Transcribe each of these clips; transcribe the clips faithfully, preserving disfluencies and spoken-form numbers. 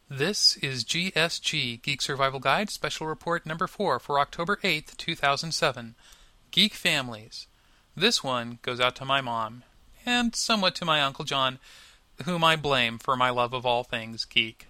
This is G S G, Geek Survival Guide, Special Report Number four for October eighth, two thousand seven. Geek Families. This one goes out to my mom, and somewhat to my Uncle John, whom I blame for my love of all things geek.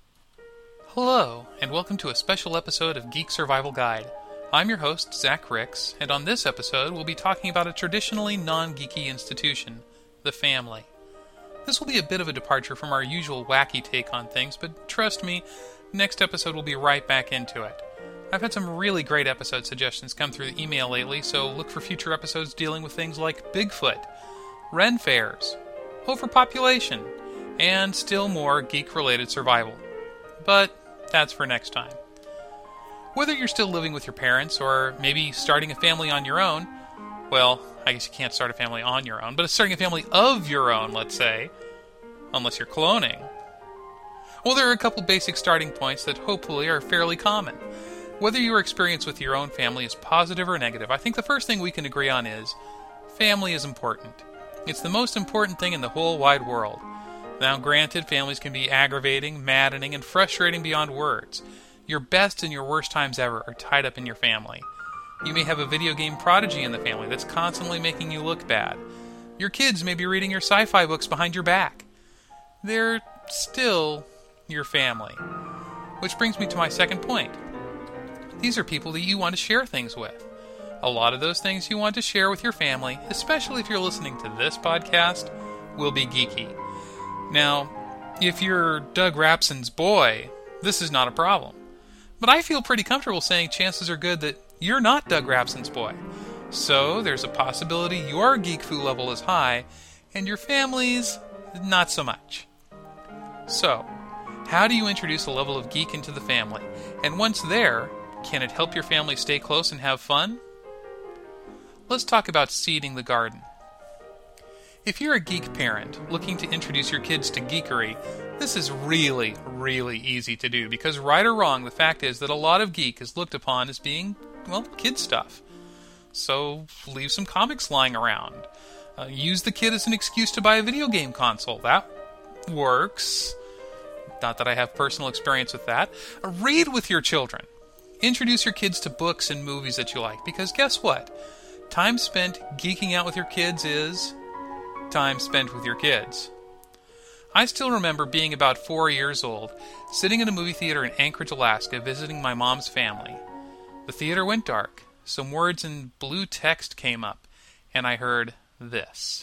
Hello, and welcome to a special episode of Geek Survival Guide. I'm your host, Zach Ricks, and on this episode we'll be talking about a traditionally non-geeky institution, the family. This will be a bit of a departure from our usual wacky take on things, but trust me, next episode will be right back into it. I've had some really great episode suggestions come through the email lately, so look for future episodes dealing with things like Bigfoot, Ren fairs, overpopulation, and still more geek-related survival. But that's for next time. Whether you're still living with your parents, or maybe starting a family on your own, well, I guess you can't start a family on your own, but starting a family of your own, let's say, unless you're cloning. Well, there are a couple basic starting points that hopefully are fairly common. Whether your experience with your own family is positive or negative, I think the first thing we can agree on is family is important. It's the most important thing in the whole wide world. Now, granted, families can be aggravating, maddening, and frustrating beyond words. Your best and your worst times ever are tied up in your family. You may have a video game prodigy in the family that's constantly making you look bad. Your kids may be reading your sci-fi books behind your back. They're still your family. Which brings me to my second point. These are people that you want to share things with. A lot of those things you want to share with your family, especially if you're listening to this podcast, will be geeky. Now, if you're Doug Rapson's boy, this is not a problem. But I feel pretty comfortable saying chances are good that you're not Doug Rapson's boy. So there's a possibility your geek foo level is high, and your family's not so much. So, how do you introduce a level of geek into the family? And once there, can it help your family stay close and have fun? Let's talk about seeding the garden. If you're a geek parent looking to introduce your kids to geekery, this is really, really easy to do, because right or wrong, the fact is that a lot of geek is looked upon as being, well, kid stuff. So leave some comics lying around. Uh, use the kid as an excuse to buy a video game console. That works. Not that I have personal experience with that. Uh, read with your children. Introduce your kids to books and movies that you like, because guess what? Time spent geeking out with your kids is time spent with your kids. I still remember being about four years old, sitting in a movie theater in Anchorage, Alaska, visiting my mom's family. The theater went dark, some words in blue text came up, and I heard this.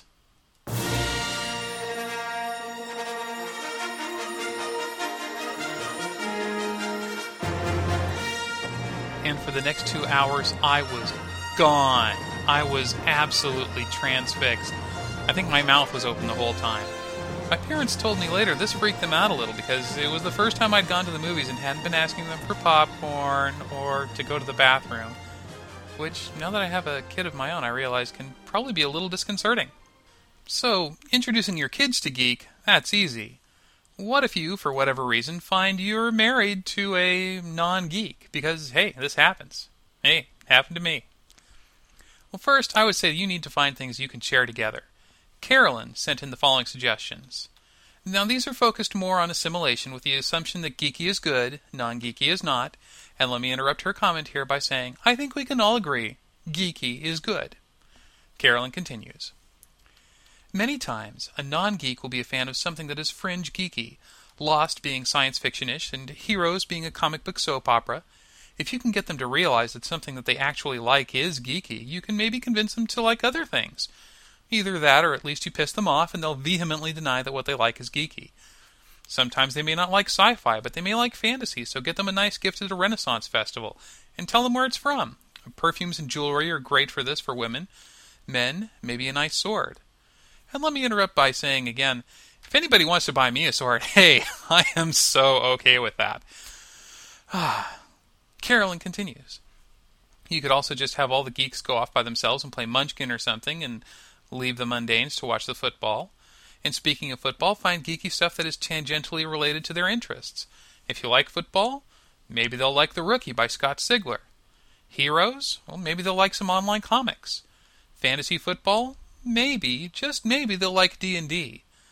And for the next two hours, I was gone. I was absolutely transfixed. I think my mouth was open the whole time. My parents told me later this freaked them out a little because it was the first time I'd gone to the movies and hadn't been asking them for popcorn or to go to the bathroom, which, now that I have a kid of my own, I realize can probably be a little disconcerting. So, introducing your kids to geek, that's easy. What if you, for whatever reason, find you're married to a non-geek? Because, hey, this happens. Hey, it happened to me. Well, first, I would say you need to find things you can share together. Carolyn sent in the following suggestions. Now, these are focused more on assimilation with the assumption that geeky is good, non-geeky is not, and let me interrupt her comment here by saying, I think we can all agree, geeky is good. Carolyn continues. Many times, a non-geek will be a fan of something that is fringe geeky, Lost being science fiction-ish, and Heroes being a comic book soap opera. If you can get them to realize that something that they actually like is geeky, you can maybe convince them to like other things. Either that, or at least you piss them off and they'll vehemently deny that what they like is geeky. Sometimes they may not like sci-fi, but they may like fantasy, so get them a nice gift at a Renaissance festival, and tell them where it's from. Perfumes and jewelry are great for this for women. Men, maybe a nice sword. And let me interrupt by saying again, if anybody wants to buy me a sword, hey, I am so okay with that. Carolyn continues. You could also just have all the geeks go off by themselves and play Munchkin or something, and leave the mundanes to watch the football. And speaking of football, find geeky stuff that is tangentially related to their interests. If you like football, maybe they'll like The Rookie by Scott Sigler. Heroes? Well, maybe they'll like some online comics. Fantasy football? Maybe, just maybe, they'll like D and D.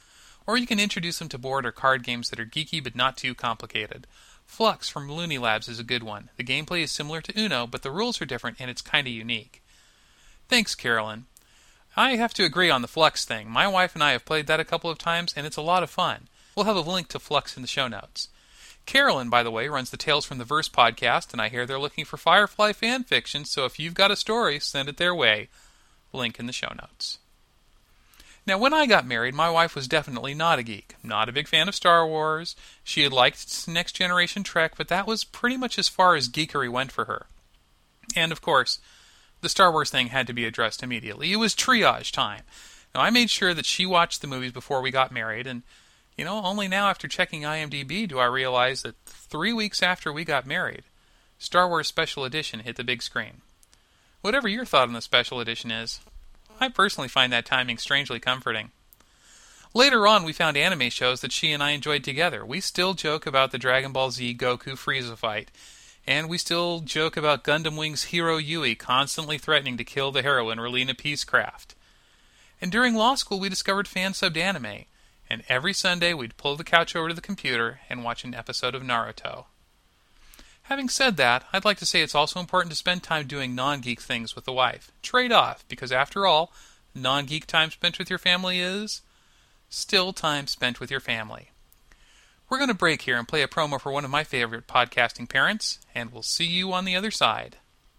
Or you can introduce them to board or card games that are geeky but not too complicated. Flux from Looney Labs is a good one. The gameplay is similar to Uno, but the rules are different and it's kinda unique. Thanks, Carolyn. I have to agree on the Flux thing. My wife and I have played that a couple of times, and it's a lot of fun. We'll have a link to Flux in the show notes. Carolyn, by the way, runs the Tales from the Verse podcast, and I hear they're looking for Firefly fan fiction, so if you've got a story, send it their way. Link in the show notes. Now, when I got married, my wife was definitely not a geek. Not a big fan of Star Wars. She had liked Next Generation Trek, but that was pretty much as far as geekery went for her. And, of course, the Star Wars thing had to be addressed immediately. It was triage time. Now, I made sure that she watched the movies before we got married, and, you know, only now after checking IMDb do I realize that three weeks after we got married, Star Wars Special Edition hit the big screen. Whatever your thought on the Special Edition is, I personally find that timing strangely comforting. Later on, we found anime shows that she and I enjoyed together. We still joke about the Dragon Ball Z Goku Frieza fight, and we still joke about Gundam Wing's Hero Yui constantly threatening to kill the heroine Relina Peacecraft. And during law school, we discovered fan-subbed anime, and every Sunday we'd pull the couch over to the computer and watch an episode of Naruto. Having said that, I'd like to say it's also important to spend time doing non-geek things with the wife. Trade off, because after all, non-geek time spent with your family is still time spent with your family. We're going to break here and play a promo for one of my favorite podcasting parents, and we'll see you on the other side.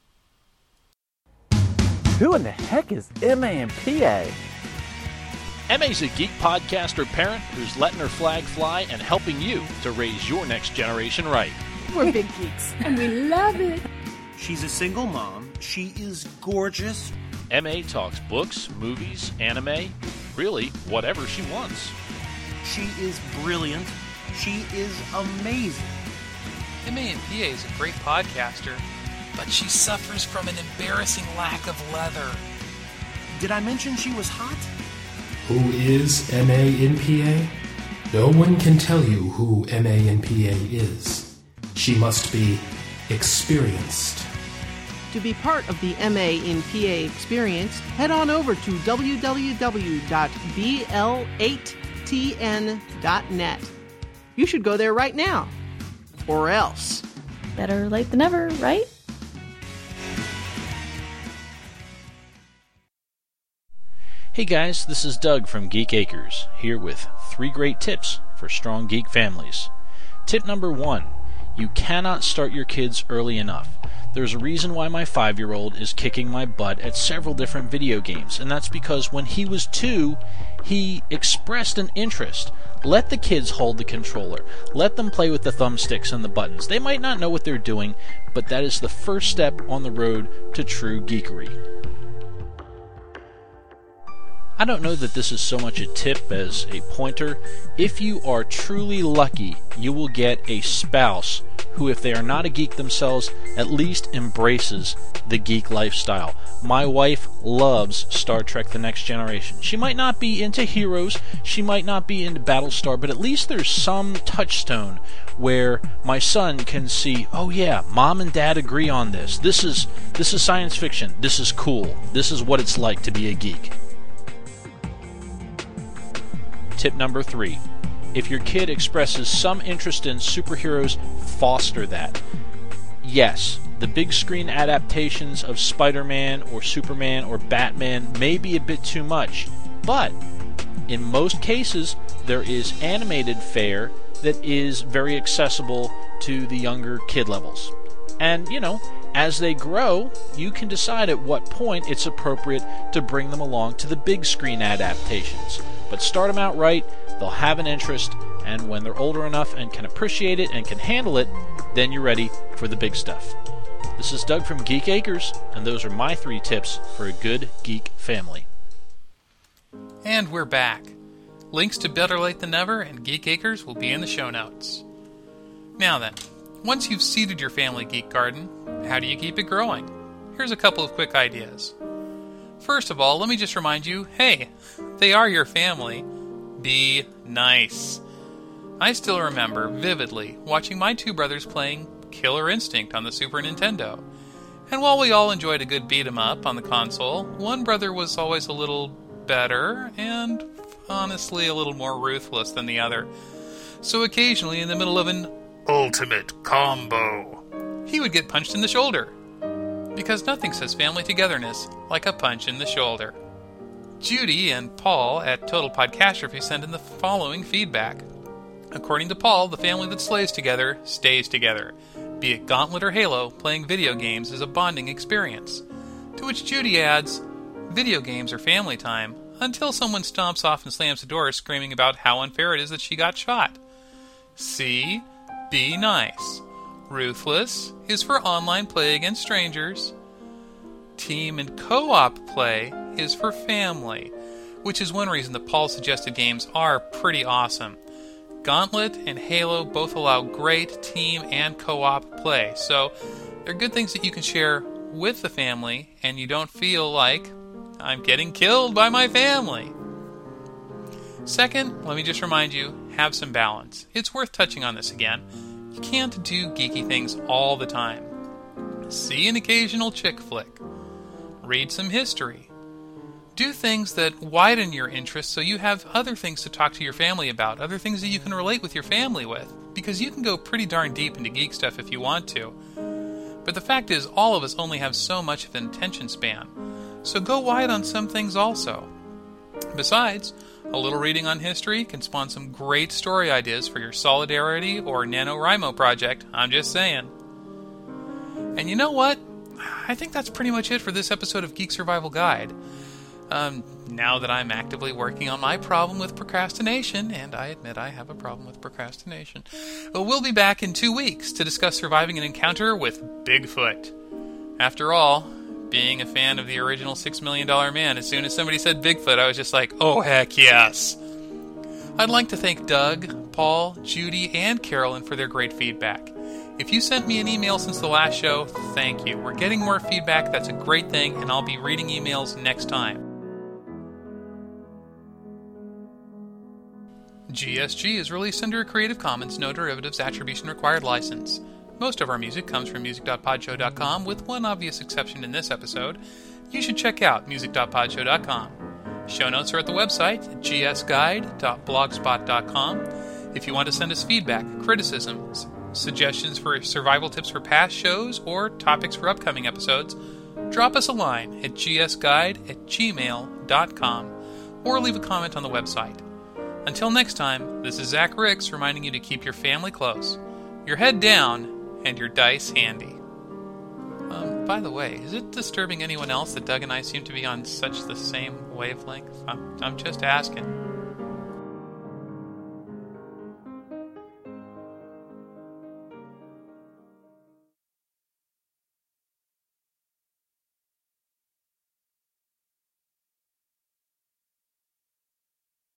Who in the heck is M A and P A? M A's a geek podcaster parent who's letting her flag fly and helping you to raise your next generation right. We're big geeks, and we love it. She's a single mom. She is gorgeous. M A talks books, movies, anime, really whatever she wants. She is brilliant. She is amazing. M A and P A is a great podcaster, but she suffers from an embarrassing lack of leather. Did I mention she was hot? Who is M A N P A? No one can tell you who M A N P A is. She must be experienced. To be part of the M A in P A experience, head on over to w w w dot b l eight t n dot net. You should go there right now. Or else. Better late than never, right? Hey guys, this is Doug from Geek Acres, here with three great tips for strong geek families. Tip number one. You cannot start your kids early enough. There's a reason why my five-year-old is kicking my butt at several different video games, and that's because when he was two, he expressed an interest. Let the kids hold the controller. Let them play with the thumbsticks and the buttons. They might not know what they're doing, but that is the first step on the road to true geekery. I don't know that this is so much a tip as a pointer. If you are truly lucky, you will get a spouse who, if they are not a geek themselves, at least embraces the geek lifestyle. My wife loves Star Trek The Next Generation. She might not be into Heroes, she might not be into Battlestar, but at least there's some touchstone where my son can see, oh yeah, mom and dad agree on this. This is this is science fiction. This is cool. This is what it's like to be a geek. Tip number three. If your kid expresses some interest in superheroes, foster that. Yes, the big screen adaptations of Spider-Man or Superman or Batman may be a bit too much, but in most cases, there is animated fare that is very accessible to the younger kid levels. And, you know, as they grow, you can decide at what point it's appropriate to bring them along to the big screen adaptations. But start them out right, they'll have an interest, and when they're older enough and can appreciate it and can handle it, then you're ready for the big stuff. This is Doug from Geek Acres, and those are my three tips for a good geek family. And we're back. Links to Better Late Than Never and Geek Acres will be in the show notes. Now then, once you've seeded your family geek garden, how do you keep it growing? Here's a couple of quick ideas. First of all, let me just remind you, hey, they are your family. Be nice. I still remember vividly watching my two brothers playing Killer Instinct on the Super Nintendo. And while we all enjoyed a good beat 'em up on the console, one brother was always a little better and honestly a little more ruthless than the other. So occasionally, in the middle of an ultimate combo, he would get punched in the shoulder. Because nothing says family togetherness like a punch in the shoulder. Judy and Paul at Total Podcastrophe send in the following feedback. According to Paul, the family that slays together stays together. Be it Gauntlet or Halo, playing video games is a bonding experience. To which Judy adds, video games are family time, until someone stomps off and slams the door screaming about how unfair it is that she got shot. C. Be nice. Ruthless is for online play against strangers. Team and co-op play is for family, which is one reason that Paul's suggested games are pretty awesome. Gauntlet and Halo both allow great team and co-op play, so they're good things that you can share with the family, and you don't feel like, I'm getting killed by my family. Second, let me just remind you, have some balance. It's worth touching on this again. You can't do geeky things all the time. See an occasional chick flick. Read some history. Do things that widen your interests so you have other things to talk to your family about, other things that you can relate with your family with, because you can go pretty darn deep into geek stuff if you want to. But the fact is, all of us only have so much of an attention span, so go wide on some things also. Besides, a little reading on history can spawn some great story ideas for your Solidarity or NaNoWriMo project, I'm just saying. And you know what? I think that's pretty much it for this episode of Geek Survival Guide. Um, now that I'm actively working on my problem with procrastination, and I admit I have a problem with procrastination, we'll be back in two weeks to discuss surviving an encounter with Bigfoot. After all, being a fan of the original Six Million Dollar Man, as soon as somebody said Bigfoot, I was just like, oh heck yes! I'd like to thank Doug, Paul, Judy, and Carolyn for their great feedback. If you sent me an email since the last show, thank you. We're getting more feedback, that's a great thing, and I'll be reading emails next time. G S G is released under a Creative Commons No Derivatives Attribution Required license. Most of our music comes from music dot podshow dot com, with one obvious exception in this episode. You should check out music dot podshow dot com. Show notes are at the website, g s guide dot blogspot dot com. If you want to send us feedback, criticisms, suggestions for survival tips for past shows, or topics for upcoming episodes, drop us a line at g s guide at gmail dot com, or leave a comment on the website. Until next time, this is Zach Ricks reminding you to keep your family close, your head down, and your dice handy. Um, by the way, is it disturbing anyone else that Doug and I seem to be on such the same wavelength? I'm, I'm just asking.